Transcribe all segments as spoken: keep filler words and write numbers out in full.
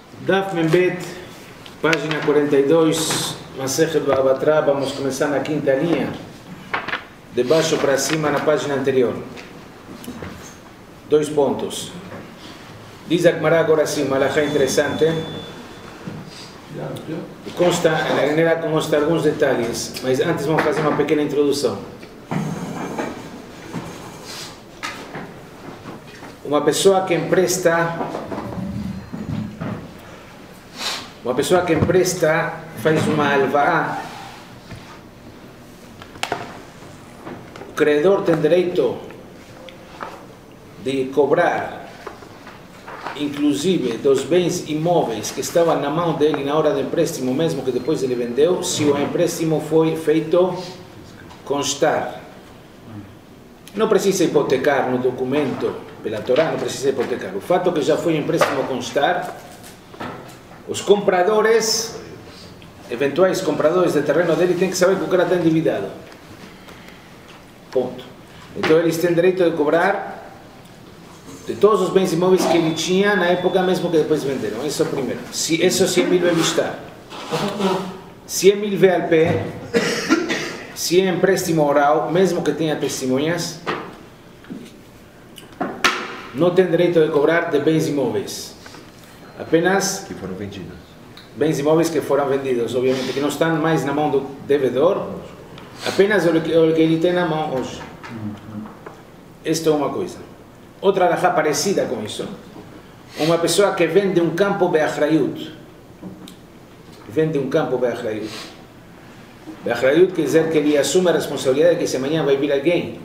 Daf Membet, página quarenta e dois, Masechet Bava Batra, vamos começar na quinta linha, de baixo para cima na página anterior. Dois pontos. Diz a Gemara agora sim, uma halachá interessante. Consta, nela consta alguns detalhes, mas antes vamos fazer uma pequena introdução. Uma pessoa que empresta, uma pessoa que empresta, faz uma alvaá, o credor tem direito de cobrar, inclusive dos bens imóveis que estavam na mão dele na hora do empréstimo, mesmo que depois ele vendeu, se o empréstimo foi feito constar. Não precisa hipotecar no documento, pela Torá, não precisa hipotecar. O fato que já foi empréstimo constar, os compradores, eventuais compradores de terreno dele, têm que saber que o cara está endividado. Ponto. Então eles têm direito de cobrar de todos os bens imóveis que ele tinha na época mesmo que depois venderam. Isso é o primeiro. Se, isso cem mil bevistar. cem mil V L P, se é empréstimo oral, mesmo que tenha testemunhas, não tem direito de cobrar de bens imóveis. Apenas que foram vendidos. Bens imóveis que foram vendidos, obviamente, que não estão mais na mão do devedor, apenas o que, o que ele tem na mão hoje. Esta é uma coisa. Outra halachá parecida com isso. Uma pessoa que vende um campo be'achrayut. Vende um campo be'achrayut. Be'achrayut quer dizer que ele assume a responsabilidade de que se amanhã vai vir alguém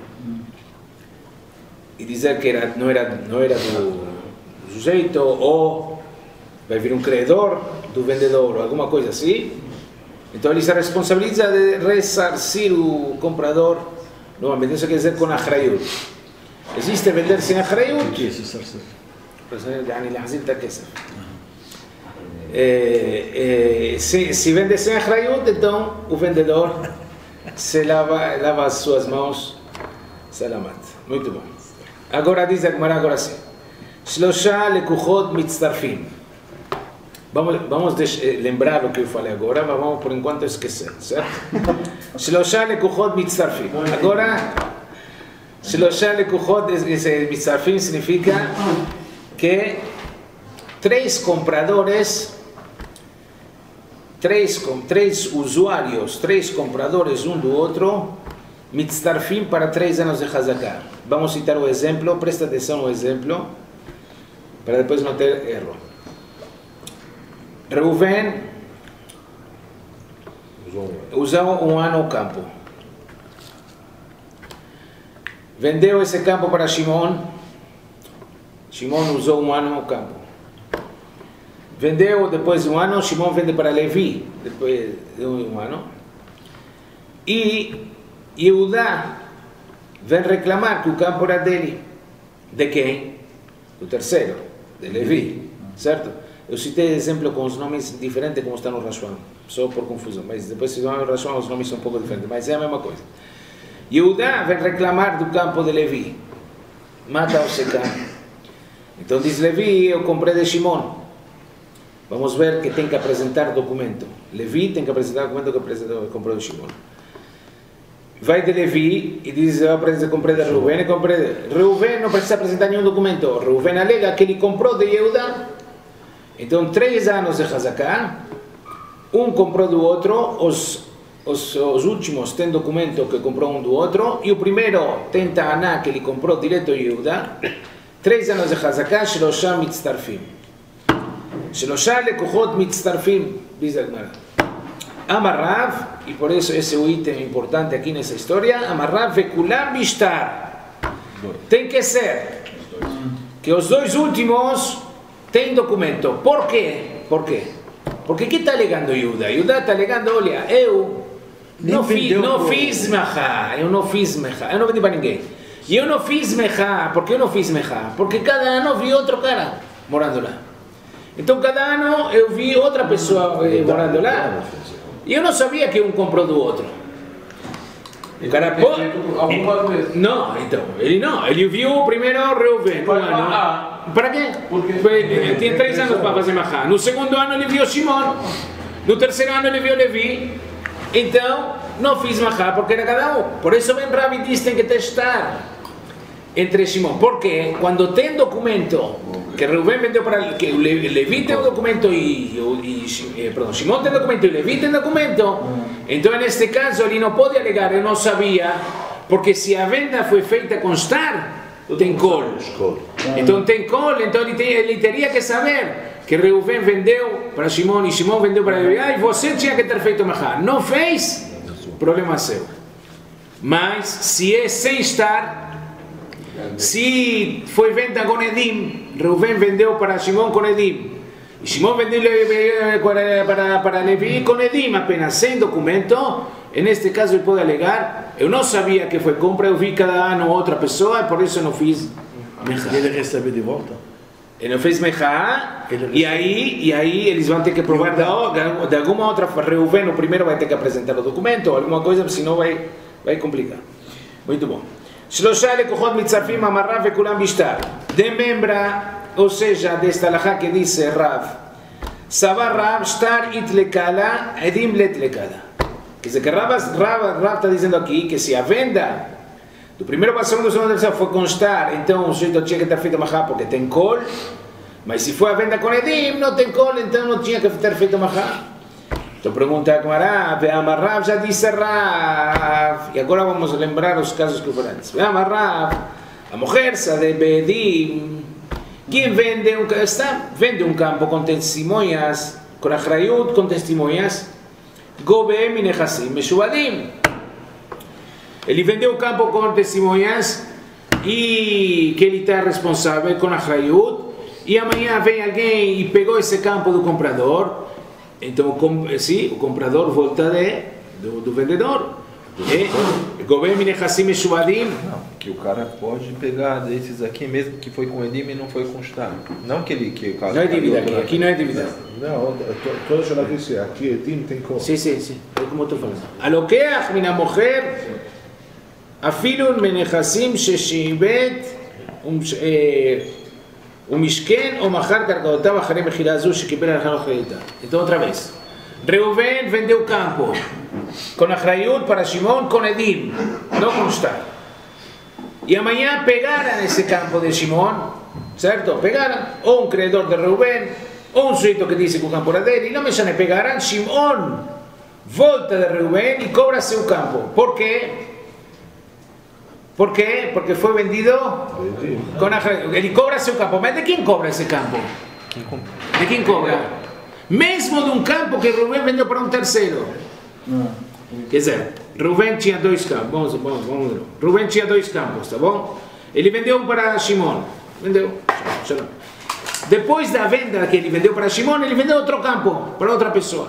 e dizer que era, não era, não era do, do sujeito, ou vai vir um credor do vendedor, ou alguma coisa assim. Então ele se responsabiliza de ressarcir o comprador. Novamente, isso quer dizer com achrayut. Existe vender sem achrayut? Que isso, sarcir? يعني لحظين تكسف. Se se vende sem achrayut, então o vendedor se lava, lava as suas mãos. Salamat. Muito bom. Agora diz a Gemara agora sim. Shlosha lekuchot mitztarfim. Vamos, vamos lembrar o que eu falei agora, mas vamos por enquanto esquecer, certo? Shlosha lekuchot mitztarfim. Agora, Shlosha lekuchot mitztarfim significa que três compradores, três, três usuários, três compradores um do outro, mitztarfim para três anos de Hazaká. Vamos citar o exemplo, presta atenção no exemplo, para depois não ter erro. Reuven usou um ano o campo. Vendeu esse campo para Shimon. Shimon usou um ano o campo. Vendeu depois de um ano, Shimon vende para Levi, depois de um ano. E Yehudá vem reclamar que o campo era dele. De quem? Do terceiro, de Levi, certo? Eu citei exemplo com os nomes diferentes como está no Rashbam, só por confusão, mas depois se vai no Rashbam os nomes são um pouco diferentes, mas é a mesma coisa. Yehudá vem reclamar do campo de Levi, mata o secão. Então diz Levi, eu comprei de Shimon. Vamos ver que tem que apresentar documento. Levi tem que apresentar documento que comprou de Shimon. Vai de Levi e diz, eu comprei de Reuven e comprei de... Reuven não precisa apresentar nenhum documento. Reuven alega que ele comprou de Yehudá. Então, três anos de Hazaká, um comprou do outro, os, os, os últimos têm documento que comprou um do outro, e o primeiro tem Ta'aná que ele comprou direto de Yehudá. Três anos de Hazaká, Shlosha mitztarfim. Shlosha lekuchot mitztarfim, diz a Gemara. Amarrav, e por isso esse é o item importante aqui nessa história, Amarrav vekulam bishtar. Tem que ser que os dois últimos têm documento. Por quê? Por quê? Porque que está alegando Yehudá? Yehudá está alegando, olha, eu não, fi, não fiz mechá, eu não fiz mechá, eu não vendi para ninguém. E eu não fiz mechá, por que eu não fiz mechá? Porque cada ano vi outro cara morando lá. Então cada ano eu vi outra pessoa eh, morando lá. E eu não sabia que um comprou do outro. O cara pô... Não, então, ele não. Ele viu primeiro Reuven. Um ano. para quê? Porque ele tinha três anos para fazer mahá. No segundo ano ele viu Shimon. No terceiro ano ele viu Levi. Então, não fiz mahá porque era cada um. Por isso bem Rabi diz que tem que testar entre Shimon. Porque quando tem documento que Reuben vendeu para que Levi tem um documento e, e, e perdão, Shimon tem documento e Levi tem documento, então neste caso ele não pode alegar, eu não sabia, porque se a venda foi feita constar, tem col. Então tem col, então ele, tem, ele teria que saber que Reuben vendeu para Shimon e Shimon vendeu para Levi, e você tinha que ter feito mahá. Não fez? Problema seu. Mas se é sem estar, se foi venda com Edim, Reuben vendeu para Shimon com Edim, e Shimon vendeu para, para, para Levi com Edim, apenas sem documento, neste caso ele pode alegar, eu não sabia que foi compra, eu vi cada ano outra pessoa e por isso não fiz mechá. Ele recebe de volta? Ele não fez mechá, e aí, e aí eles vão ter que provar de, de alguma outra, Reuben o primeiro vai ter que apresentar o documento, alguma coisa, senão vai, vai complicar. Muito bom. שלושה לקוחות מצטרפים אמר רב וכולם בשטר. דממברא, או seja, desta alahá que dice Rav, סבר רב שטר itlecala, edim letlecala. Quer dizer que Rav, Rav, Rav está dizendo aqui que se a venda do primeiro para o segundo, do segundo terceiro foi constar, então o sujeito tinha que ter feito mahá porque tem col, mas se foi a venda com edim, não tem col, então não tinha que ter feito mahá. Então pergunta a Gemara, Ve'amar Rav, já disse Rav, e agora vamos lembrar os casos que foram antes. Ve'amar Rav, a mulher de Bedim, quem vende um, está, vende um campo com testemunhas, com achrayut, com testemunhas, Gobeem e Nechassim, Meshuvadim. Ele vendeu o campo com testemunhas e que ele está responsável com achrayut, e amanhã vem alguém e pegou esse campo do comprador. Então, sim, o comprador volta de, do, do vendedor. Governo Minechassim e Shuvadim. Não, que o cara pode pegar desses aqui, mesmo que foi com Edim e não foi constar. Não que ele. Que o caso não é dívida aqui, aqui não é dívida. Não, toda a gente disse, aqui Edim tem como. Sim, sim, sim, é como tu falas. הלוקח מן המוכר אפילו מנכסים ששיבט ומשכן או מכר קרקעותיו אחרי מכירה זו שקיבל על אחריותה. Então outra vez. Reuben vendeu o campo com achrayut para Shimon com Edim, não constar. E amanhã pegaram esse campo de Shimon, certo? Pegaram ou um credor de Reuben ou um sujeito que disse que o campo era dele, não me chame, pegaram Shimon, volta de Reuben e cobra seu campo. Por quê? Por quê? Porque foi vendido com achrayut. Ele cobra seu campo, mas de quem cobra esse campo? De quem cobra? Mesmo de um campo que Reuben vendeu para um terceiro. Quer dizer, Reuben tinha dois campos. Vamos, vamos, vamos. Reuben tinha dois campos, tá bom? Ele vendeu um para Shimon. Vendeu. Depois da venda que ele vendeu para Shimon, ele vendeu outro campo para outra pessoa.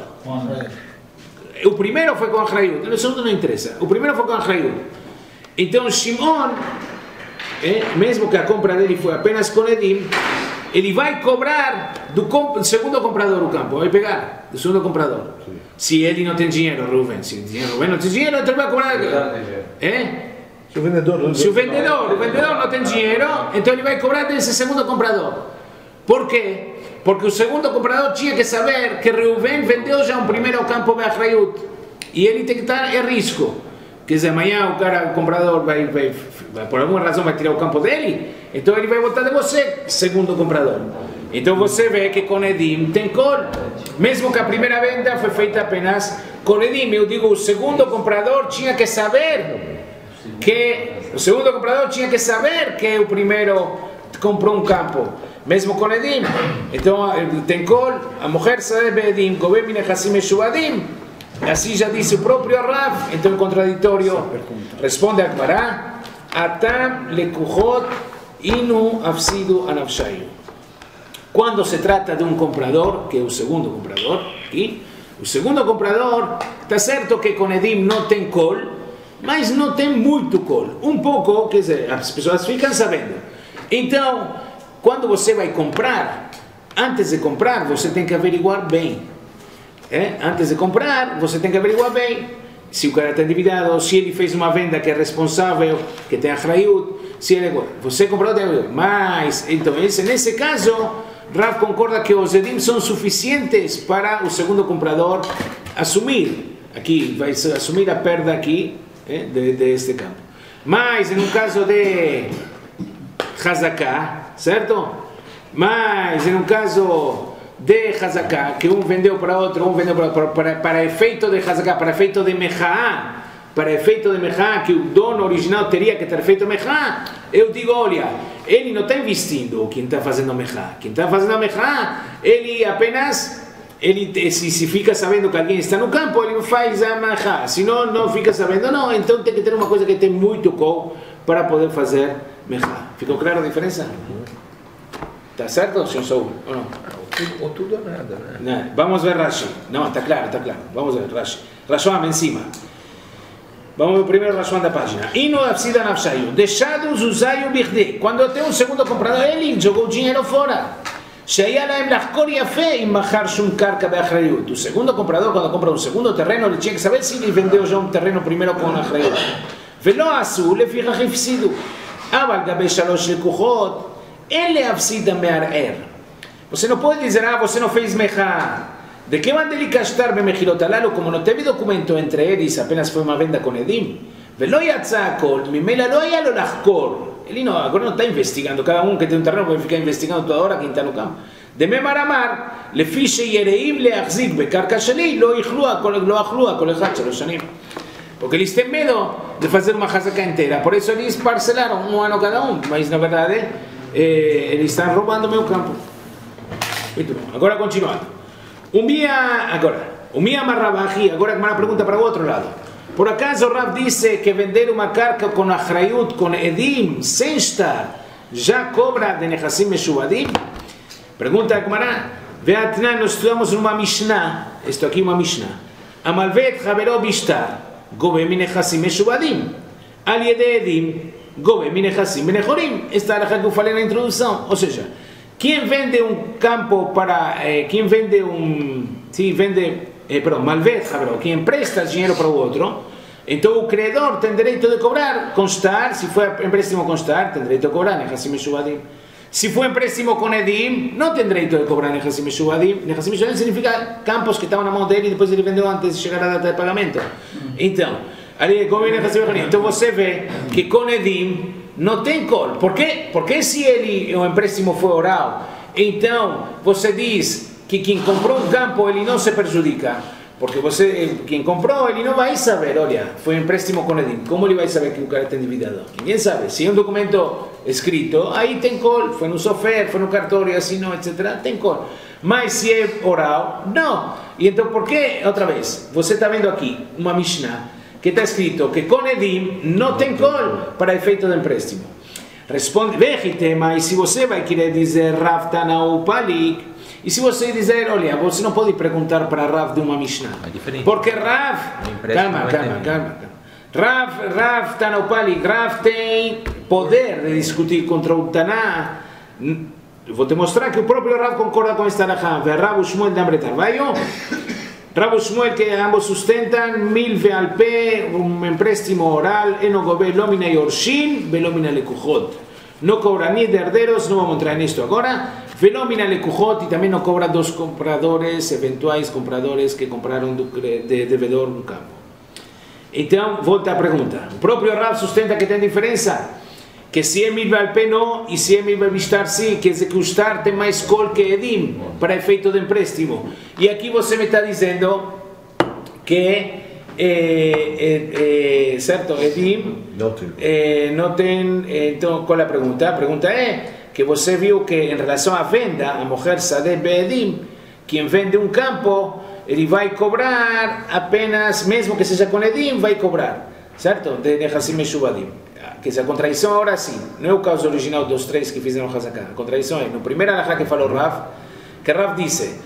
O primeiro foi com achrayut. O segundo não interessa. O primeiro foi com achrayut. Então Shimon, eh, mesmo que a compra dele foi apenas com Edim, ele vai cobrar do comp segundo comprador o campo, vai pegar do segundo comprador. Sim. Se ele não tem dinheiro, Reuben, se Reuben não tem dinheiro, então ele vai cobrar. É? Se o vendedor, se o vendedor, o vendedor não tem dinheiro, então ele vai cobrar desse segundo comprador. Por quê? Porque o segundo comprador tinha que saber que Reuben vendeu já um primeiro campo de achrayut e ele tem que estar em risco. Quer dizer, amanhã o cara, o comprador, vai, vai, vai, por alguma razão vai tirar o campo dele, então ele vai voltar de você, segundo o comprador. Então você vê que com Edim tem col, mesmo que a primeira venda foi feita apenas com Edim. Eu digo, o segundo comprador tinha que saber que o segundo comprador tinha que saber que o primeiro comprou um campo, mesmo com Edim. Então tem col, a mulher sabe Edim, Gobeem Minechassim e Shuvadim. Assim já disse o próprio Rav, então em contraditório, responde a Gemara, Atam lekuchot inu afsidu anavshayu. Quando se trata de um comprador, que é o segundo comprador, aqui, o segundo comprador, está certo que com Edim não tem col, mas não tem muito col. Um pouco, quer dizer, as pessoas ficam sabendo. Então, quando você vai comprar, antes de comprar, você tem que averiguar bem. É? Antes de comprar, você tem que averiguar bem se o cara está endividado, se ele fez uma venda que é responsável, que tem achrayut, se ele agora, você comprou de mas, então, esse, nesse caso, Rav concorda que os edim são suficientes para o segundo comprador assumir, aqui, vai assumir a perda aqui, eh, de, de este campo. Mas, em um caso de Hazaká, certo? Mas, em um caso de Hazaká, que um vendeu para outro, um vendeu para, para, para, para efeito de Hazaká, para efeito de Mechá, para efeito de Mechá, que o dono original teria que ter feito Mechá, eu digo, olha, ele não está investindo quem está fazendo Mechá. Quem está fazendo Mechá, ele apenas, ele, se, se fica sabendo que alguém está no campo, ele faz a Mechá. Se não, não fica sabendo, não, então tem que ter uma coisa que tem muito col para poder fazer Mechá. Ficou claro a diferença? Está certo, senhor Saúl? Ou não? Ou tudo ou nada, né? Não. Vamos ver Rashi. Não, está claro, está claro. Vamos ver Rashi. Rashom em cima. Vamos ver o primeiro Rashom da página. Ino afsida nafshayu. Deixados usayu birde. Quando tem um segundo comprador, ele jogou o dinheiro fora. Shaya laem lachkor yafé im machar shum karka beachrayut. O segundo comprador, quando compra um segundo terreno, ele tinha que saber se ele vendeu já um terreno primeiro com achrayut. Velo asu lefichach ifsidu. Aval gabe shalosh lekuchot. Ele afsida me'arer. Você não pode dizer, ah, você não fez mechá. De que manda ele gastar bemechilot alalu, como não teve documento entre eles, apenas foi uma venda com edim. Velo yatsa akol, mimela lo haya lo lachkor. Ele não, agora não está investigando. Cada um que tem um terreno vai ficar investigando toda hora quem está no campo. De memaramar, lefi sheyereim leachzik bekarka sheli, lo ichlua kol echad shalosh shanim. Porque eles têm medo de fazer uma hazaká inteira. Por isso eles parcelaram um ano cada um. Mas na verdade, eh, eles estão roubando meu campo. Muito bom. Agora continuando. Um dia, agora, um dia Marrabahi, agora uma pergunta para o outro lado. Por acaso Rav disse que vender uma carga com achrayut, com edim, sem estar, já cobra de nechassim meshuvadim? Pergunta a Gemara. Veatnan, nós estudamos numa Mishnah, isto aqui é uma Mishnah. Amalvet havero bishtar, gobe min nechassim meshuvadim. Al yede edim, gobe min nechassim benechorim. Esta é a que eu falei na introdução. Ou seja, quem vende um campo para, eh, quem vende um, sim, vende, eh, perdão, malvet, quem empresta dinheiro para o outro, então o credor tem direito de cobrar, constar, se foi empréstimo constar, tem direito de cobrar, nechassim meshuvadim. Se foi empréstimo com edim, não tem direito de cobrar nechassim meshuvadim. Nechassim meshuvadim significa campos que estavam na mão dele e depois ele vendeu antes de chegar a data de pagamento. Então, ali, como nechassim meshuvadim, então você vê que com edim não tem col. Por quê? Porque se ele, o empréstimo foi oral, então você diz que quem comprou um campo ele não se prejudica. Porque você, quem comprou, ele não vai saber, olha, foi um empréstimo com edim. Como ele vai saber que o cara tem endividado? Ninguém sabe. Se é um documento escrito, aí tem col. Foi no software, foi no cartório, assinou, etcétera. Tem col. Mas se é oral, não. E então por que, outra vez, você está vendo aqui uma Mishnah que está escrito que com edim não tem col para efeito de empréstimo. Responde, veja, mas se você vai querer dizer Rav Tanau Palik, e se você dizer, olha, você não pode perguntar para Rav de uma Mishnah. É diferente. Porque Rav, calma, calma, calma, Rav, Rav Tanau Palik, Rav tem poder de discutir contra o Taná. Vou te mostrar que o próprio Rav concorda com esta Rav, Rav Shmuel de Amretar. Vai eu? Rav Shmuel, que ambos sustentan, mil vealpe, un empréstimo oral, eno gobe lomina yorshin, velomina lekuchot. No cobra ni de herderos, no vamos a entrar en esto ahora, velomina lekuchot, y también no cobra dos compradores, eventuales compradores que compraron de devedor un campo. Então, volta a pergunta. O próprio Rav sustenta que tem diferença, que se é mil vealpe não, e se é mil vealbishtar sim, quer dizer que o shtar tem mais col que edim, para efeito de empréstimo. E aqui você me está dizendo que, eh, eh, eh, certo, edim não tem. Eh, não tem, então qual é a pergunta? A pergunta é que você viu que em relação à venda, a mulher sadeh beedim, quem vende um campo, ele vai cobrar apenas, mesmo que seja com edim, vai cobrar, certo? De nechassim meshuvadim. Que se a contradição agora sim, não é o caso original dos três que fizeram Hazaká. A contradição é, no primeiro alahá que falou Rav, que Rav disse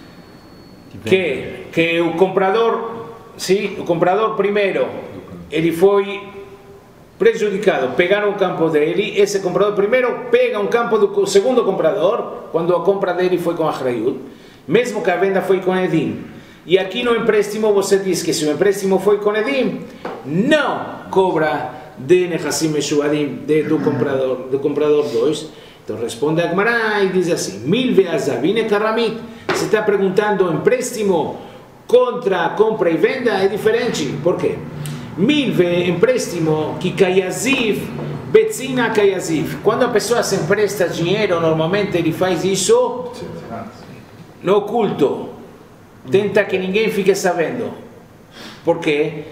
que, que o comprador, sim, o comprador primeiro, ele foi prejudicado, pegaram o campo dele, esse comprador primeiro pega um campo do segundo comprador, quando a compra dele foi com achrayut, mesmo que a venda foi com edim. E aqui no empréstimo você diz que se o empréstimo foi com edim, não cobra de Nechassim Meshuadim, de, do comprador do comprador dois. Então responde a Gemara e diz assim: Milve azavine karamit. Se está perguntando empréstimo contra compra e venda, é diferente. Por quê? Milve, empréstimo, que kayazif, betzina kayazif. Quando a pessoa se empresta dinheiro, normalmente ele faz isso no oculto. Tenta que ninguém fique sabendo. Por quê?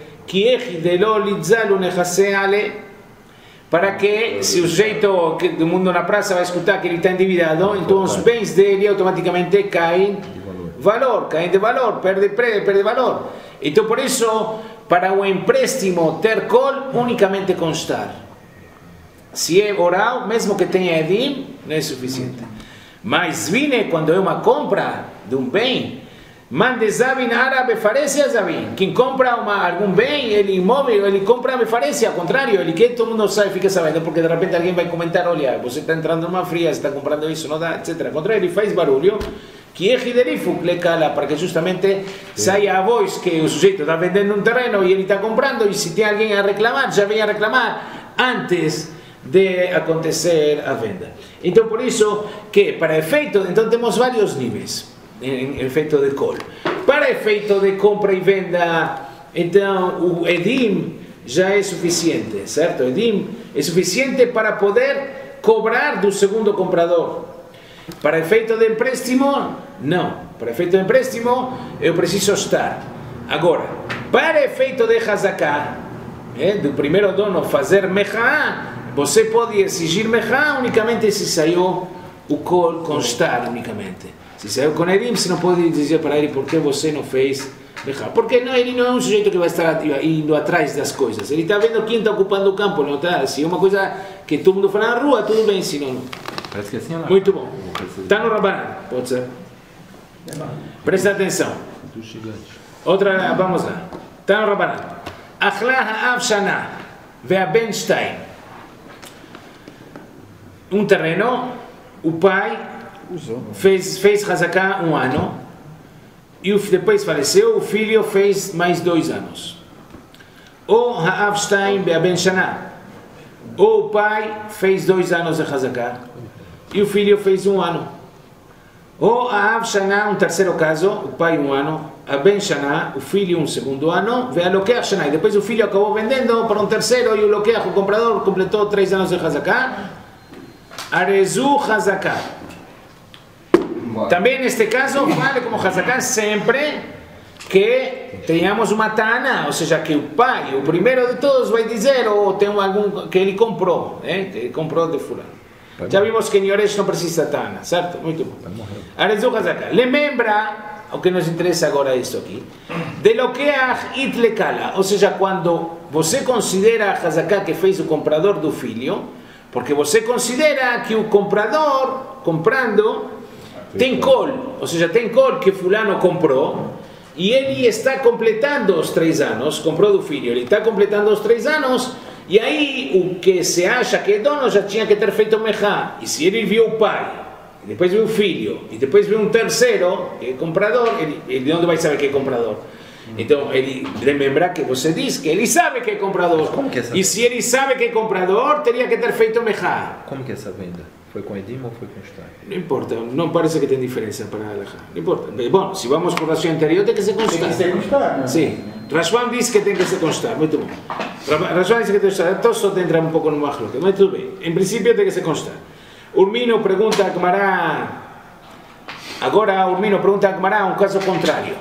Para que, se o sujeito do mundo na praça vai escutar que ele está endividado, então os bens dele automaticamente caem valor, caem de valor, perde, perde valor. Então, por isso, para o empréstimo ter col, unicamente constar. Se é oral, mesmo que tenha edim, não é suficiente. Mas vine, quando é uma compra de um bem, mande Zavin árabe farecia Zavin. Quem compra uma, algum bem, ele imóvel, ele compra a farecia, ao contrário, ele quer, todo mundo sabe, fica sabendo, porque de repente alguém vai comentar, olha, você está entrando numa fria, você está comprando isso, não dá, etcétera. Ao contrário, ele faz barulho, que é hiderifu, le cala, para que justamente saia a voz que o sujeito está vendendo um terreno e ele está comprando, e se tem alguém a reclamar, já vem a reclamar antes de acontecer a venda. Então, por isso que, para efeito, então temos vários níveis em efeito de call. Para efeito de compra e venda, então o edim já é suficiente, certo? Edim é suficiente para poder cobrar do segundo comprador. Para efeito de empréstimo, não. Para efeito de empréstimo, eu preciso estar. Agora, para efeito de hazaká, é, do primeiro dono fazer mechá, você pode exigir mechá unicamente se saiu o call constar unicamente. Se saiu com edim, você não pode dizer para ele por que você não fez mechá. Porque não, ele não é um sujeito que vai estar indo atrás das coisas. Ele está vendo quem está ocupando o campo, não está? Se é uma coisa que todo mundo fala na rua, tudo bem, se não. Parece que assim é lá. Muito bom. Está no Rabanan, pode ser. Presta atenção. Outra, vamos lá. Está no Rabanan. Achla ha'av shana ve'aben shtayim. Um terreno, o pai fez, fez hazaká um ano e depois faleceu, o filho fez mais dois anos. Ou ha'av shtayim ve'aben shana. Ou o pai fez dois anos de hazaká e o filho fez um ano. Ou a Av Shana, um terceiro caso, o pai um ano, a Ben Shana, o filho um segundo ano, ve a Lokeach Shana, e depois o filho acabou vendendo para um terceiro e o Lokeach, o comprador, completou três anos de Hazaká. Arezu Hazaká. Também neste caso, vale como Hazaká sempre que tenhamos uma tana, ou seja, que o pai, o primeiro de todos, vai dizer, ou tem algum que ele comprou, né? Que ele comprou de fulano. Já vimos que em Yoresh não precisa tana, certo? Muito bom. Arezu Hazaká. Lembra, o que nos interessa agora é isso aqui, de Lokeach it lekala, ou seja, quando você considera a Hazaká que fez o comprador do filho, porque você considera que o comprador, comprando, tem col, ou seja, tem col que fulano comprou, e ele está completando os três anos, comprou do filho, ele está completando os três anos, e aí o que se acha que é dono já tinha que ter feito mechá, e se ele viu o pai, e depois viu o filho, e depois viu um terceiro, que é comprador, ele, ele de onde vai saber que é comprador? Então, ele lembra que você diz que ele sabe que é comprador, que é e se ele sabe que é comprador, teria que ter feito mechá. Como que é essa venda? Foi com Edim ou foi com Shtai? Não importa, não parece que tem diferença para a Halachá. Não importa. Bom, se vamos por ração anterior, tem que ser constar. Tem que ser constar, não? Sim. Rashbam diz que tem que ser constar, muito bom. Rashbam diz que tem que ser constar, então só tem que entrar um pouco no mahlouk, mas tudo bem. Em princípio tem que ser constar. Urmino pergunta a Gemara. Agora Urmino pergunta a Gemara um caso contrário.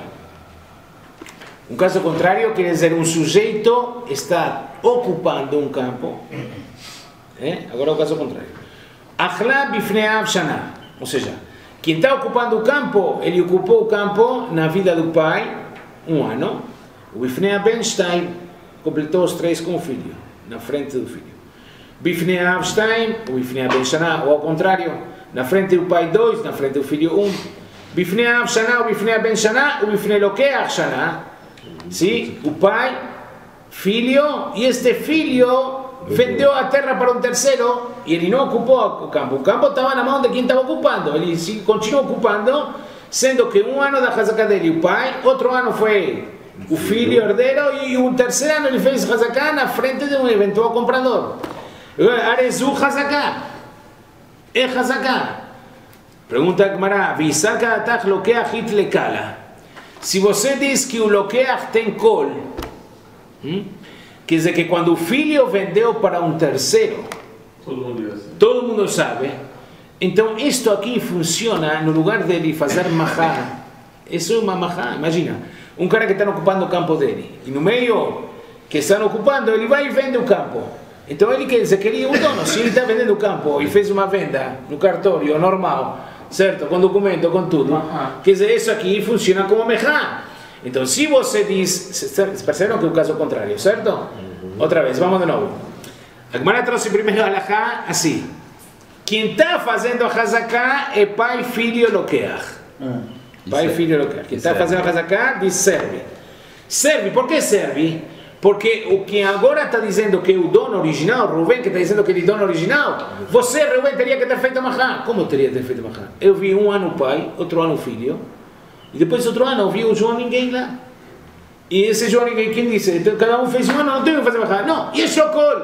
Um caso contrário quer dizer um sujeito está ocupando um campo. É? Agora o caso contrário. Achla bifnei av shana, ou seja, quem está ocupando o campo, ele ocupou o campo na vida do pai um ano, o bifnei ben shtaim completou os três com o filho, na frente do filho. Bifnei av shtaim, o bifnei ben shana, ou ao contrário, na frente do pai dois, na frente do filho um. Bifnei av shana, o bifnei ben shana, o bifnei lokeach shana, sim, o pai, filho, e este filho vendeu a terra para um terceiro e ele não ocupou o campo. O campo estava na mão de quem estava ocupando. Ele continuou ocupando, sendo que um ano da Hazaká dele o pai, outro ano foi o filho herdeiro, e um terceiro ano ele fez Hazaká na frente de um eventual comprador. Arezu Hazaká. É Hazaká. Pergunta a Gemara, Visaka atach lokeach it lekala. Se você diz que o lokeach tem kol, hum? quer dizer que quando o filho vendeu para um terceiro, todo mundo, todo mundo sabe, então isto aqui funciona no lugar dele fazer mahá. Isso é uma mahá. Imagina, um cara que está ocupando o campo dele, e no meio que estão ocupando, ele vai e vende o campo. Então ele quer dizer que ele é o dono. Se ele está vendendo o campo e fez uma venda no cartório normal, certo? Com documento, com tudo, quer dizer, isso aqui funciona como mahá. Então, se você diz, perceberam que é o caso contrário, certo? Uhum. Outra vez, vamos de novo. A Gemara trouxe primeiro a halakha assim: quem está fazendo a hazaká é pai, filho, lokeach. Uhum. Pai, filho, lokeach. Quem está fazendo a hazaká diz serve. Serve, por que serve? Porque o que agora está dizendo que é o dono original, Rubén, que está dizendo que ele é o dono original, você, Rubén, teria que ter feito mahá. Como teria que ter feito mahá? Eu vi um ano pai, outro ano filho. E depois outro ano eu vi o João Ninguém lá. E esse João Ninguém, quem disse? Então, cada um fez um ano, não tem que fazer mahá. Não, e esse é o col.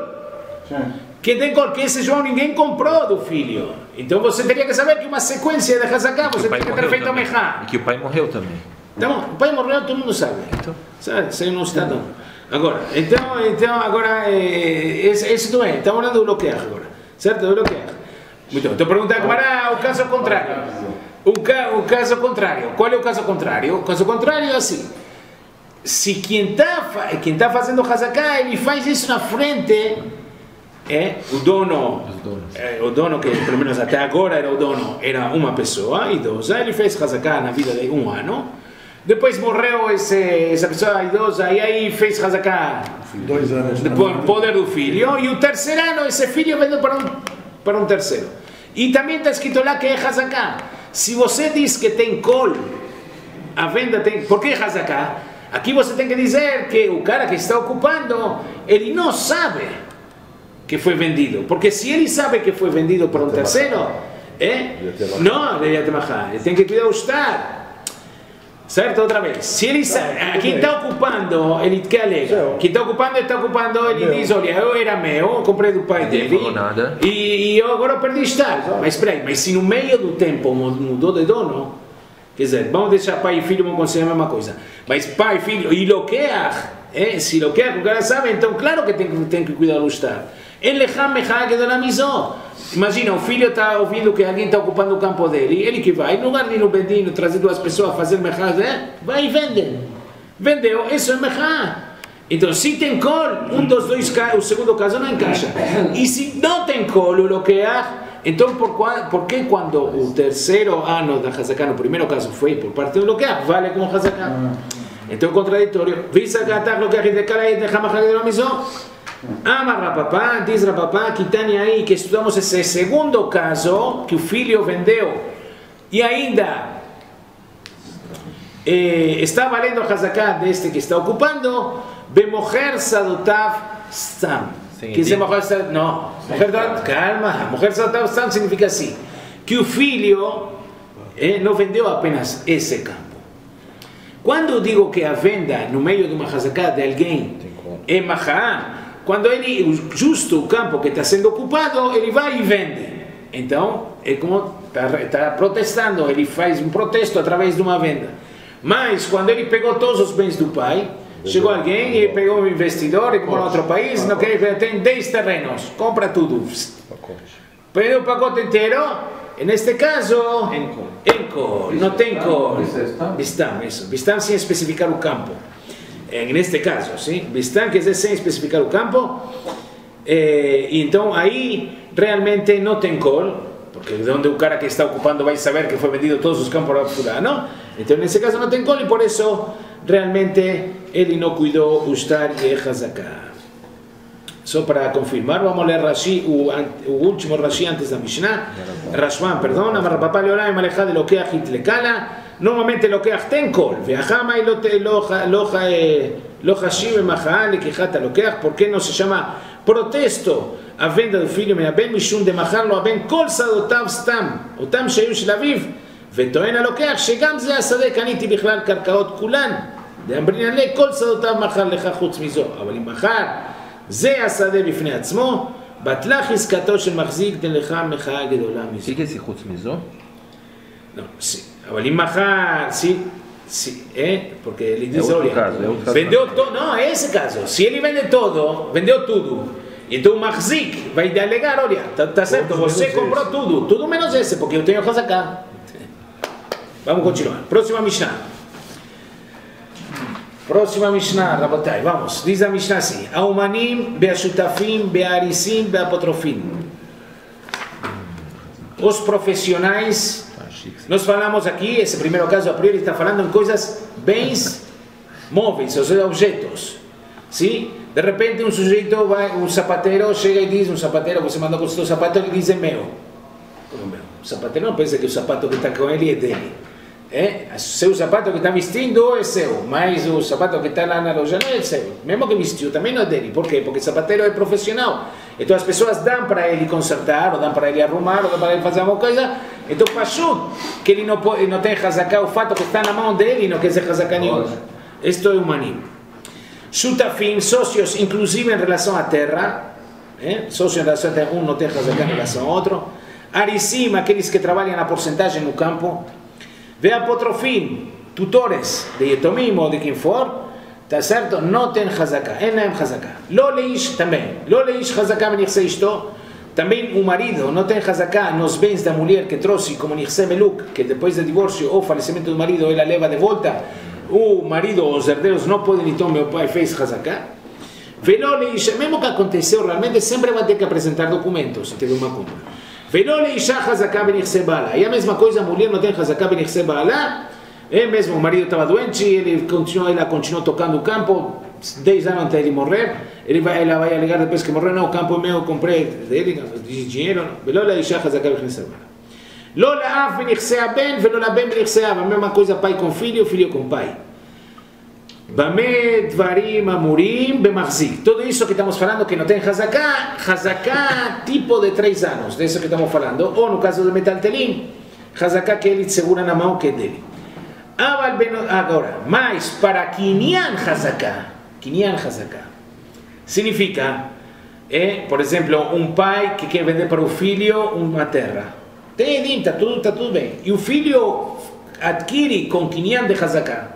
Quem tem col, que esse João Ninguém comprou do filho. Então você teria que saber que uma sequência de hazaká, você tem que ter feito mahá. E que o pai morreu também. Então, o pai morreu, todo mundo sabe. Então, sabe, saiu no estado. Agora, então, então agora, é, esse, esse não é. Estamos falando do bloquear agora. Certo? Do bloquear. Muito bem. Então pergunta agora o caso contrário. O, ca, o caso contrário. Qual é o caso contrário? O caso contrário é assim. Se quem está quem tá fazendo hazaká, ele faz isso na frente, é o dono, é, o dono que pelo menos até agora era o dono, era uma pessoa idosa, ele fez hazaká na vida de um ano, depois morreu esse, essa pessoa idosa e aí fez hazaká dois anos depois o poder do filho, e o terceiro ano esse filho vendeu para um, para um terceiro. E também está escrito lá que é hazaká. Se você diz que tem col, a venda tem... Por que hazaká? Aqui você tem que dizer que o cara que está ocupando, ele não sabe que foi vendido. Porque se ele sabe que foi vendido para um terceiro, é? Não, ele tem que cuidar o Estado. Certo? Outra vez. Se ele sabe, quem está ocupando, ele que alega. Quem está ocupando, está ocupando, ele diz, olha, eu era meu, comprei do pai dele, e, e eu agora perdi Estado. Mas espera aí, mas se no meio do tempo mudou de dono, quer dizer, vamos deixar pai e filho, vamos conseguir a mesma coisa. Mas pai e filho, e loquear, é? Se loquear, o cara sabe, então claro que tem, tem que cuidar do Estado. Ele que dá na missão. Imagina, o filho está ouvindo que alguém está ocupando o campo dele, ele que vai, no lugar de ir no bendinho, trazer duas pessoas, fazer mechá, é? Vai e vende. Vendeu, isso é mechá. Então, se tem col, um dos dois, o segundo caso não encaixa. E se não tem col, o bloquear, então por, por que quando o terceiro ano da hazaká, no primeiro caso foi por parte do bloquear, vale como hazaká? Então, contraditório. Visa gatar bloquear e decala e deixar machá de la missão. Ama Rapapá, diz Rapapá que tem aí que estudamos esse segundo caso que o filho vendeu e ainda eh, está valendo a hazaká deste que está ocupando bemocher sadotav stam. Quer dizer, mocher sadotav, não, mocher sadotav, calma, mocher sadotav stam significa assim, que o filho eh, não vendeu apenas esse campo. Quando eu digo que a venda no meio de uma hazaká de alguém é mahá, quando ele, justo o campo que está sendo ocupado, ele vai e vende. Então, é como está protestando, ele faz um protesto através de uma venda. Mas, quando ele pegou todos os bens do pai, chegou alguém e pegou um investidor e comprou em outro país, não quer, tem dez terrenos, compra tudo. Pegou o pacote inteiro, e neste caso, enco, não tem cor. Bistam, isso. Bistam sem especificar o campo. Neste caso, sim, Bistam quer dizer sem especificar o campo, eh, então aí realmente não tem col, porque onde o cara que está ocupando vai saber que foi vendido todos os campos para fulano, então nesse caso não tem col e por isso realmente ele não cuidou o estar de hazaká. Só para confirmar, vamos ler Rashi, o, o último Rashi antes da Mishnah, Rashman, perdão, Amar Papá Leolá e Malechá de Lokeach Hitlekala. Normalmente לוקח ten col, והחמה היא לא חשיב במחאה לקיחת הלוקח, porque não se chama protesto a venda do filho מהבן, משום דמכר לו הבן כל שדותיו סתם, אותם שהיו של אביו, וטוען הלוקח שגם זה השדה קניתי בכלל קרקעות כולן דאמרינן לה, כל שדותיו מכר לך חוץ מזו, אבל אם מכר זה השדה בפני עצמו, בטלה חזקתו של מחזיק, תן לך מחאה גדולה O מזו. que que é esse chutz mizo? No, sí. אבל אם מכר, sí, sí, eh, porque ele diz, É outro olha, caso, é outro caso. vendeu todo, não, é esse caso, se ele vende todo, vendeu tudo, então o Mahzik vai alegar, olha, tá, tá certo, Todos você menos comprou esse. tudo, tudo menos esse, porque eu tenho Hazaká. Vamos continuar, próxima Mishnah. Próxima Mishnah, Rabotai, vamos, diz a Mishnah assim, Aumanim, Beashutafim, Bearisim, Beapotrofim. Os profissionais. Nós falamos aqui, esse primeiro caso a priori está falando em coisas, bens móveis, ou seja, objetos. Sim? De repente um sujeito vai, um sapateiro chega e diz, um sapateiro, você mandou com o seu sapato, ele diz é meu. Como meu? O sapateiro não pensa que o sapato que está com ele é dele. É? O seu sapato que está vestindo é seu, mas o sapato que está lá na loja não é seu. Mesmo que vestiu, também não é dele. Por quê? Porque o sapateiro é profissional. Então as pessoas dão para ele consertar, ou dão para ele arrumar, ou dão para ele fazer alguma coisa. Então, pachut, que ele não, pode, não tem hazaká, o fato que está na mão dele não quer dizer hazaká nenhum. Isto é humanismo. Shutafim, sócios, inclusive em relação à terra, eh? Sócios em relação à terra, um não tem hazaká em relação ao outro. Arisim, aqueles que trabalham na porcentagem no campo. Veapotrofim, tutores de Yetomim ou de quem for, tá certo? Não tem hazaká, é nem hazaká. Lo leish também, lo leish hazaká benirse isto. Também o marido não tem hazaká nos bens da mulher que trouxe como nirse meluk, que depois do divórcio ou falecimento do marido ela leva de volta. O marido ou os herdeiros não podem, então meu pai fez hazaká. Velo leish, mesmo que aconteceu realmente, sempre vai ter que apresentar documentos se teve uma compra. ולא לאישה חזקה בנכסי בעלה. E a mesma coisa, a mulher não tem חזקה בנכסי בעלה. É mesmo, o marido estava doente, ele continuou, ela continuou tocando o campo, dez anos antes de ele morrer, ele vai, ela vai alegar depois que morreu, não, o campo é meu, eu comprei dele, dinheiro, ולא לאישה חזקה בנכסי בעלה. לא לאב בנכסי הבן ולא לבן בנכסי אב. A mesma coisa, pai com filho, filho com pai. Bame dvarim amurim bemachzik. Tudo isso que estamos falando que não tem hazaká, hazaká tipo de três anos, disso que estamos falando. Ou no caso do metaltelim, hazaká que ele segura na mão que é dele. Agora, mas para kinyan hazaká, kinyan hazaká, significa, é, por exemplo, um pai que quer vender para o filho uma terra. Tem edim, está tudo, tá tudo bem. E o filho adquire com kinyan de hazaká.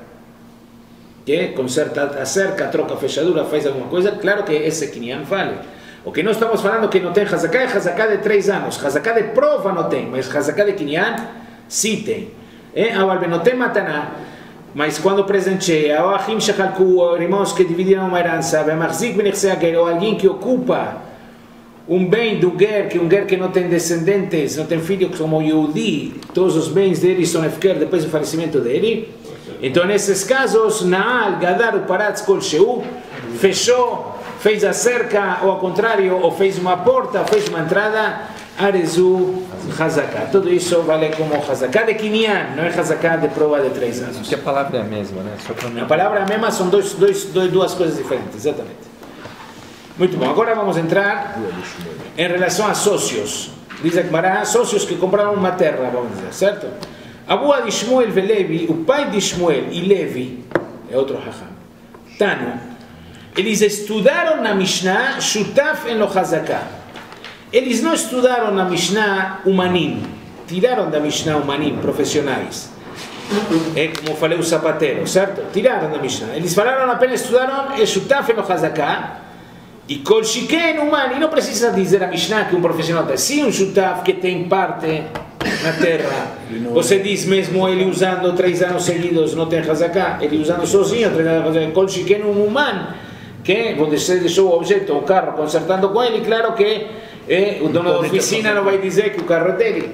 Que conserta a cerca, troca a fechadura, faz alguma coisa, claro que esse kinyan vale. O que nós estamos falando que não tem hazaká é hazaká de três anos. Hazaká de prova não tem, mas hazaká de kinyan sim tem. Agora, não tem mataná, mas quando presenteia, ou achim shechalku, irmãos que dividiram uma herança, ou alguém que ocupa um bem do ger, que um ger que não tem descendentes, não tem filhos como Yehudi, todos os bens dele são efker depois do falecimento dele. Então, nesses casos, Naal, Gadar, o Paratz, Kolsheu, fechou, fez a cerca, ou ao contrário, ou fez uma porta, ou fez uma entrada, Arezu, Hazaká. Tudo isso vale como Hazaká de Kinyan, não é Hazaká de prova de três anos. Porque a palavra é a mesma, né? Só pra mim. A palavra é a mesma, são dois, dois, dois, duas coisas diferentes, exatamente. Muito bom, agora vamos entrar em relação a sócios. Diz a Gemara, sócios que compraram uma terra, vamos dizer, certo? Abua de Shmuel e Levi, o pai de Shmuel e Levi, é outro Hacham, Tano, eles estudaram na Mishnah Shutaf en lo Hazaká. Eles não estudaram na Mishnah Umanim, tiraram da Mishnah Umanim, profissionais. É como falei o sapateiro, certo? Tiraram da Mishnah. Eles falaram apenas, estudaram Shutaf en lo Hazaká. E Kol Shiken Uman, e não precisa dizer a Mishnah que um profissional tem. Se um Shutaf que tem parte na terra, você diz mesmo ele usando três anos seguidos, não tem Hazaká, ele usando sozinho, três anos, Kol Shiken Uman, que você deixou o objeto, o carro, consertando com ele, claro que eh, o dono da oficina não vai dizer que o carro é dele.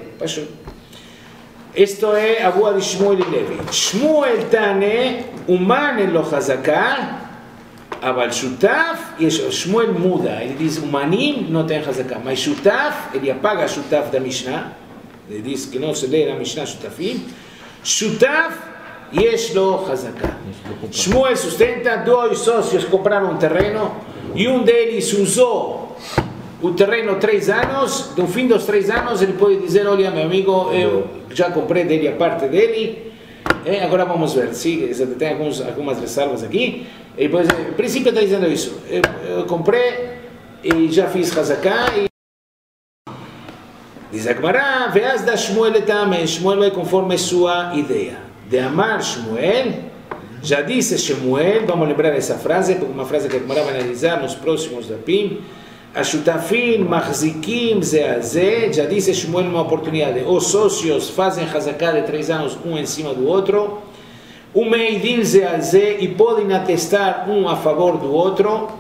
Isto é a boa de Shmuel e Levi. Shmuel Tane, Uman en lo Hazaká, אבל שותף, יש, שמואל מודע, ele diz, umanim não tem חזקה, mas שותף, ele apaga שותף da Mishnah, ele diz que não se lê na Mishnah שותפים, שותף, יש לו חזקה. Shmuel sustenta, dois sócios compraram um terreno, e um deles usou o terreno três anos, no fim dos três anos ele pode dizer, olha meu amigo, eu já comprei dele a parte dele, É, agora vamos ver, sim, tem alguns, algumas ressalvas aqui. E depois, o princípio está dizendo isso. Eu, eu comprei e já fiz Hazaká e diz a Gemara, veas da Shmuel também, Shmuel vai conforme sua ideia. De amar Shmuel, já disse Shmuel, vamos lembrar essa frase, porque uma frase que a Gemara vai analisar nos próximos dapim. Ashutafim, Mahzikim, Zeazé, já disse Shmuel uma oportunidade. Os sócios fazem Hazaká de três anos, um em cima do outro. O Meidim Zeazé, e podem atestar um a favor do outro.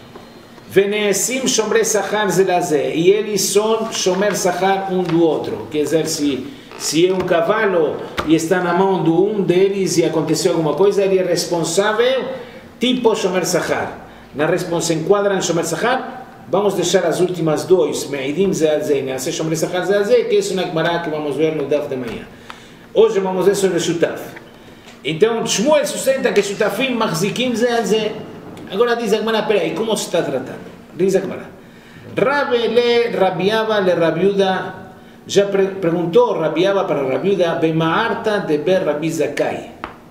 Venesim Shomer Sachar Zelazé, e eles são Shomer Sachar um do outro. Quer dizer, se, se é um cavalo e está na mão de um deles e aconteceu alguma coisa, ele é responsável, tipo Shomer Sachar. Na resposta enquadra em Shomer Sachar. Vamos deixar as últimas dois, Meidim Zeazé e Neaseh Shomer Sachar Zeazé, que é uma Gemara que vamos ver no Daf de manhã. Hoje vamos ver sobre Shutaf. Então, Shmuel sustenta que Shutafim Mahzikim Zeazé. Agora diz a Gemara, peraí, como se está tratando? Diz a Gemara. Rabe le Rabiaba le Rabiuda, já perguntou Rabiaba para Rabiuda, Bemaarta de Ber Rabi Zakai.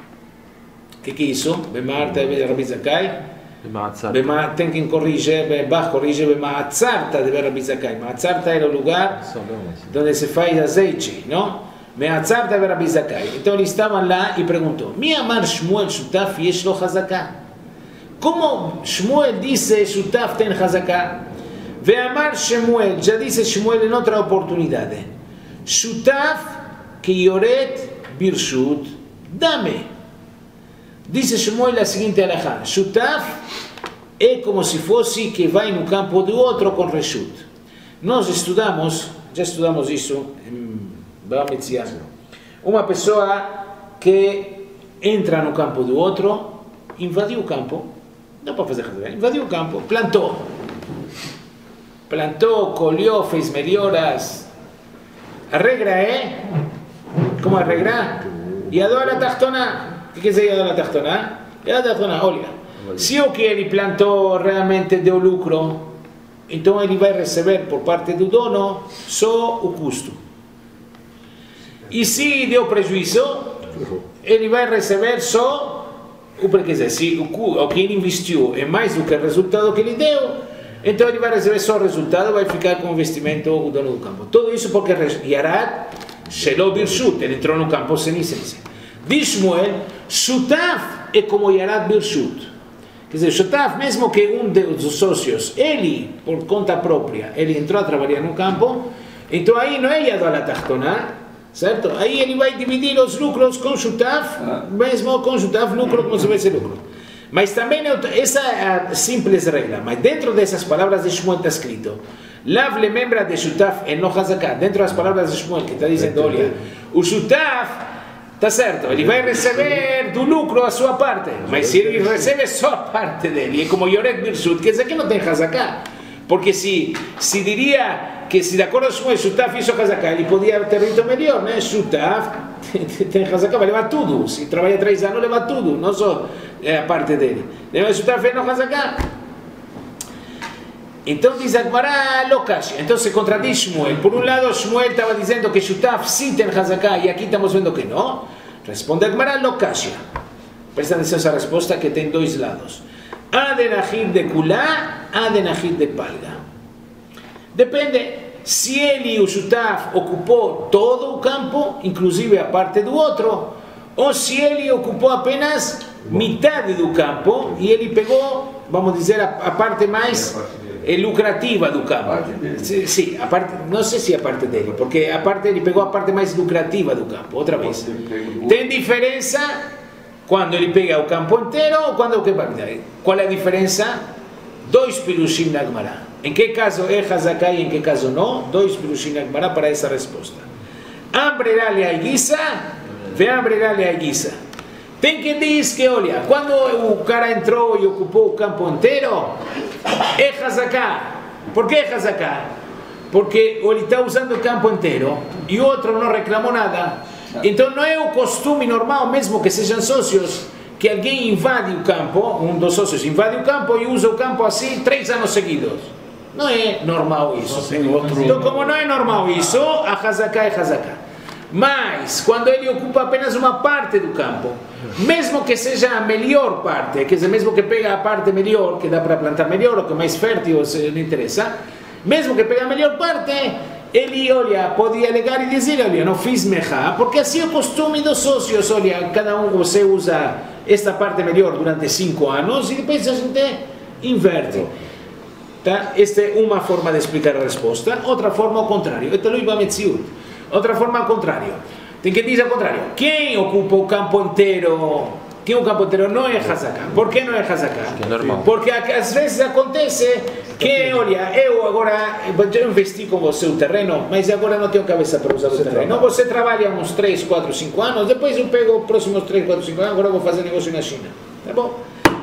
O que, que é isso? Bemaarta de Ber Rabi Zakai? Bema, tem que corrigir, Bach corrige, Bemaatzarta de Ber Rabi Zakai. Maatzarta era o lugar onde se faz azeite, não? Meatzarta de Ber Rabi Zakai. Então eles estavam lá e perguntou, Mi amar Shmuel Shutaf yesh lo Hazaká? Como Shmuel disse Shutaf tem Hazaká? Veamar Shmuel, já disse Shmuel em outra oportunidade. Shutaf que yoret birshut dame. Disse Shmuel a seguinte alahá. Shutaf é como se fosse que vai no campo do outro com reshut. Nós estudamos, já estudamos isso em Bametziah. Uma pessoa que entra no campo do outro, invadiu o campo, não para fazer nada, invadiu o campo, plantou. Plantou, colheu, fez melhoras. A regra é, como a regra? Yadó la tachtona. O que quer dizer Yadó la tachtona? Yadó la tachtona, olha, se o que ele plantou realmente deu lucro, então ele vai receber por parte do dono só o custo. E se deu prejuízo, ele vai receber só o prejuízo. Se o que ele investiu é mais do que o resultado que ele deu, então ele vai receber só o resultado, vai ficar com o investimento o dono do campo. Tudo isso porque Yarat Shelo Birshut, ele entrou no campo sem licença. Diz Shmuel, Shutaf é como Yarat Birshut. Quer dizer, Shutaf, mesmo que um dos sócios, ele, por conta própria, ele entrou a trabalhar no campo, então aí não é Yadó la tachtona, certo? Aí ele vai dividir os lucros com Shutaf, mesmo com Shutaf, lucro como se fosse lucro. Mas também, essa é a simples regra, mas dentro dessas palavras de Shmuel está escrito, Lav le membra de Shutaf en no Hazaká, dentro das palavras de Shmuel, que está dizendo, olha, o Shutaf, está certo, ele vai receber do lucro a sua parte, mas se ele recebe só a parte dele, é como Yoret Birshut, quer dizer que não tem Hazaká, porque se, se diria que se de acordo com Shmuel, Shutaf hizo Hazaká, ele podia ter dito melhor, né? Shutaf tem Hazaká, vai levar tudo, se trabalha três anos, leva tudo, não só a parte dele. Leva Shutaf no Hazaká. Então diz a Gemara, Lokash. Então se contradiz Shmuel. Por um lado, Shmuel estava dizendo que Shutaf sim tem Hazaká, e aqui estamos vendo que não. Responde a Gemara, Lokash. Presta atenção a essa resposta que tem dois lados. A de Nahid de Kulá, a de Nahid de Palga. Depende. Se ele, o Shutaf, ocupou todo o campo, inclusive a parte do outro, ou se ele ocupou apenas metade do campo e ele pegou, vamos dizer, a, a parte mais é lucrativa do campo. Sim, sim, a parte, não sei se a parte dele, porque a parte ele pegou a parte mais lucrativa do campo. Outra vez, tem diferença quando ele pega o campo inteiro ou quando qual é a diferença? Dois pirushim na Gemara. Em que caso é Hazaká e em que caso não? Dois pirushim na Gemara para essa resposta. Ambrerá-lhe a guisa, vê ambrerá-lhe a guisa. Tem quem diz que, olha, quando o cara entrou e ocupou o campo inteiro, é Hazaká. Por que é Hazaká? Porque ele está usando o campo inteiro e o outro não reclamou nada. Então não é o costume normal, mesmo que sejam sócios, que alguém invade o campo, um dos sócios invade o campo e usa o campo assim três anos seguidos. Não é normal isso. Então, como não é normal isso, a Hazaká é Hazaká. Mas, quando ele ocupa apenas uma parte do campo, mesmo que seja a melhor parte, quer dizer, mesmo que pega a parte melhor, que dá para plantar melhor, ou que é mais fértil, se não interessa, mesmo que pega a melhor parte, ele, olha, pode alegar e dizer, olha, não fiz mejá, porque assim é o costume dos sócios, olha, cada um, você usa esta parte melhor durante cinco anos, e depois a gente inverte. Tá? Esta é uma forma de explicar a resposta. Outra forma ao contrário. Outra forma ao contrário. Tem que dizer ao contrário. Quem ocupa o campo inteiro? Quem o campo inteiro não é Hazaká. Por que não é Hazaká? É normal. Porque às vezes acontece que, olha, eu agora eu investi com você o terreno, mas agora não tenho cabeça para usar o terreno. Você trabalha uns três, quatro, cinco anos, depois eu pego os próximos três, quatro, cinco anos, agora eu vou fazer negócio na China. Tá bom?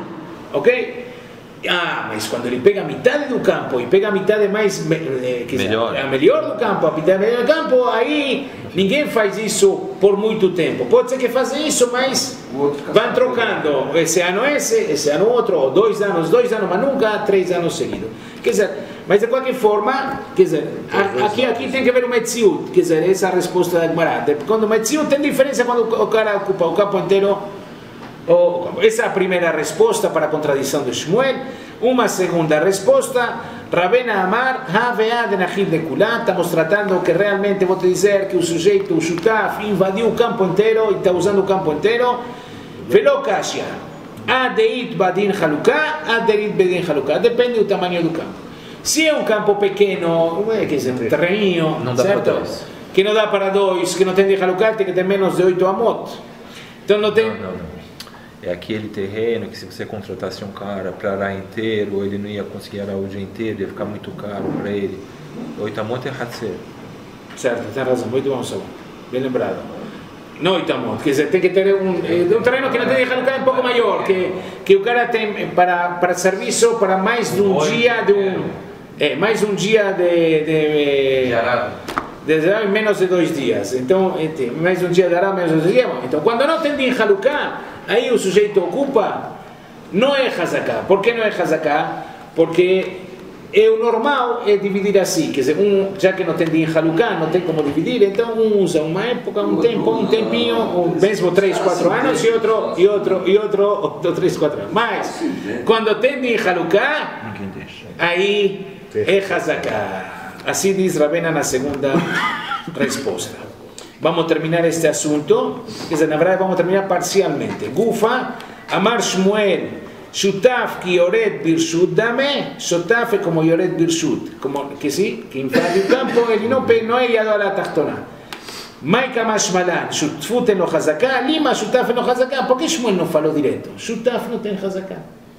Ok? Ah, mas quando ele pega a metade do campo e pega a metade mais eh, que melhor. a melhor do campo, a metade melhor do campo, aí ninguém faz isso por muito tempo. Pode ser que faça isso, mas vão trocando. Esse ano esse, esse ano outro, ou dois anos, dois anos, mas nunca três anos seguidos. Quer dizer, mas de qualquer forma, quer dizer, aqui, aqui tem que haver um metziut, quer dizer, essa é a resposta da Gemara. Quando o metziut tem diferença quando o cara ocupa o campo inteiro. Essa é a primeira resposta para a contradição de Shmuel. Uma segunda resposta, Rabena Amar, Havea de Nahid de Kulá. Estamos tratando que realmente, vou te dizer, que o sujeito, o Shutaf, invadiu o campo inteiro e está usando o campo inteiro. Velo Kashya, Adeit Badin Haluká, Adeit Badin Haluká. Depende do tamanho do campo. Se é um campo pequeno, quer dizer, um terreninho, não dá certo? Para dois. Que não dá para dois, que não tem de Haluká, tem que ter menos de oito amot. Então não tem. Não, não, não. É aquele terreno que se você contratasse um cara para arar inteiro, ele não ia conseguir arar o dia inteiro, ia ficar muito caro para ele. Oito amot é Hatzer. Certo, tem razão, muito bom, Saúl. Bem lembrado. Não oito amot, quer dizer, tem que ter um, um terreno que não tem de Haluká um pouco maior, que, que o cara tem para, para serviço para mais de um dia, de um, é, mais um dia de... de, de arado. De menos de dois dias. Então, mais um dia de arado, menos de dois dias. Então, quando não tem de Haluká, aí o sujeito ocupa, não é Hazaká. Por que não é Hazaká? Porque é o normal é dividir assim, quer dizer, um, já que não tem de Haluká, não tem como dividir, então um usa uma época, um tempo, um tempinho, um, mesmo três, quatro anos, e outro, e outro, e outro, outro três, quatro anos. Mas, quando tem de Haluká, aí é Hazaká. Assim diz Rabena na segunda resposta. Vamos terminar este assunto, quer dizer, na verdade vamos terminar parcialmente. Gufa, Amar Shmuel, Shutaf ki yored birshut dame, Shutaf é como yored birshut, como que sim, que invade o campo, ele não, não é yado a la tachtona. Maika Mashmalan, Shutfut no Hazaká, Lima Shutaf no Hazaká. Por que Shmuel não falou direto? Shutaf não tem Hazaká.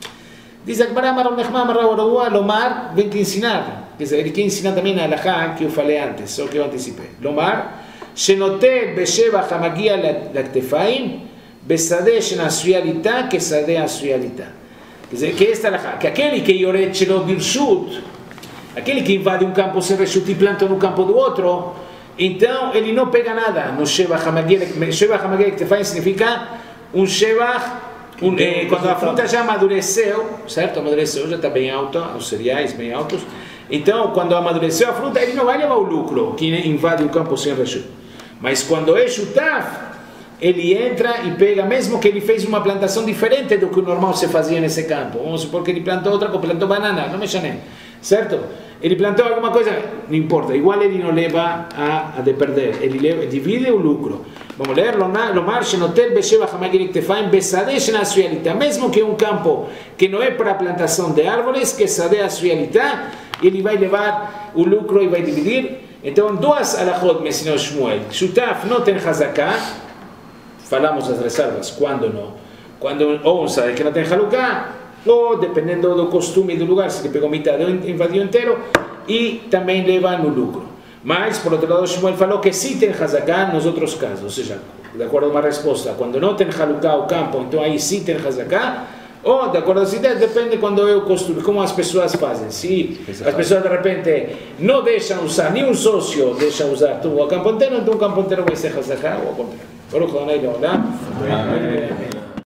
Diz a Gemara, Amar Nechma, Amar Raurua, Lomar, vem que ensinar. Quer dizer, ele quer ensinar também na Alahá, que eu falei antes, só que eu antecipei. Lomar, שנוטל בשבח המגיע לכתפיים, בשדה שנעשויה ליטה כשדה עשויה ליטה. Que esta é que aquele que yored shelo birshut, aquele que invade um campo sem reshut e planta no campo do outro, então ele não pega nada. No shevach hamagir, shevach hamagir ktefayim significa um shevach, um, eh, quando a fruta já amadureceu, certo? Amadureceu, já está bem alta, os cereais bem altos. Então, quando amadureceu a fruta, ele não vai levar o lucro que invade o campo sem reshut. Mas quando é shutaf, ele entra e pega, mesmo que ele fez uma plantação diferente do que o normal se fazia nesse campo. Vamos supor que ele plantou outra coisa, plantou banana, não mexa nem, certo? Ele plantou alguma coisa, não importa, igual ele não leva a, a de perder, ele leva, divide o lucro. Vamos ler, Lomar, Shenotel, Beshevach, Hamagir, Ktefayim, Besadeh, Shenasualita. Mesmo que um campo que não é para plantação de árvores, que Sadeh, Asualita, ele vai levar o lucro e vai dividir. Então, duas alachot me ensinou Shmuel. Shutaf não tem Hazaká. Falamos das reservas, quando não. Quando ou sabe que não tem Haluká, ou dependendo do costume do lugar, se ele pegou metade ou invadiu inteiro, e também leva no lucro. Mas, por outro lado, Shmuel falou que sim tem Hazaká nos outros casos. Ou seja, de acordo com uma resposta, quando não tem Haluká o campo, então aí sim tem Hazaká. Ou, de acordo com as ideias, depende quando é o costume, como as pessoas fazem. Se as pessoas, de repente, não deixam usar, nem um sócio deixa usar tudo o campo inteiro, então o campo inteiro vai ser Hazaká ou ao contrário. Baruch Adonai Leolam.